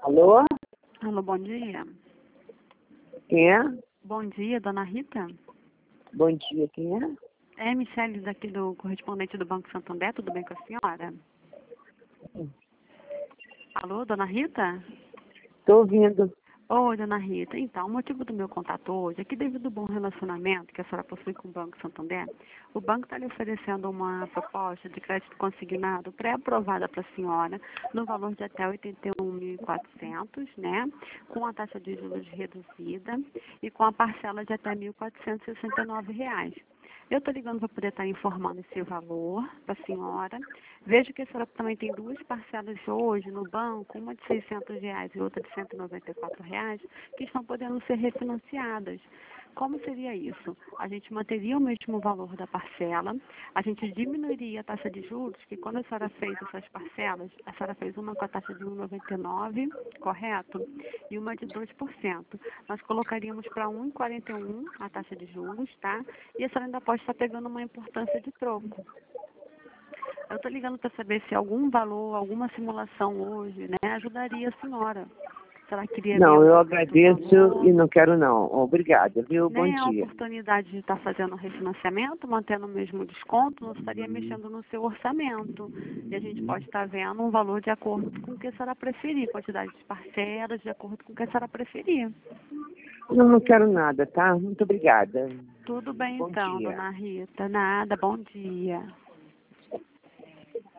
Alô? Alô, bom dia. Quem é? Bom dia, dona Rita. Bom dia, quem é? É Michele daqui do correspondente do Banco Santander, tudo bem com a senhora? Alô, dona Rita? Estou ouvindo. Oi, dona Rita. Então, o motivo do meu contato hoje é que devido ao bom relacionamento que a senhora possui com o Banco Santander, o banco está lhe oferecendo uma proposta de crédito consignado pré-aprovada para a senhora no valor de até 81.400, né? Com a taxa de juros reduzida e com a parcela de até R$ 1.469. Eu estou ligando para poder estar informando esse valor para a senhora. Vejo que a senhora também tem duas parcelas hoje no banco, uma de R$ 600 e outra de R$ 194, que estão podendo ser refinanciadas. Como seria isso? A gente manteria o mesmo valor da parcela, a gente diminuiria a taxa de juros, que quando a senhora fez essas parcelas, a senhora fez uma com a taxa de 1,99, correto? E uma de 2%. Nós colocaríamos para 1,41 a taxa de juros, tá? E a senhora ainda pode estar pegando uma importância de troco. Eu estou ligando para saber se algum valor, alguma simulação hoje, né, ajudaria a senhora. Se ela queria ver Não, um eu certo agradeço valor. e não quero não. Obrigada, viu? Bom Nem a dia. oportunidade de estar fazendo refinanciamento, mantendo o mesmo desconto, não estaria mexendo no seu orçamento. E a gente pode estar vendo um valor de acordo com o que a senhora preferir, quantidade de parcelas, de acordo com o que a senhora preferir. Não quero nada, tá? Muito obrigada. Tudo bem Bom então, dia. dona Rita. Nada, bom dia.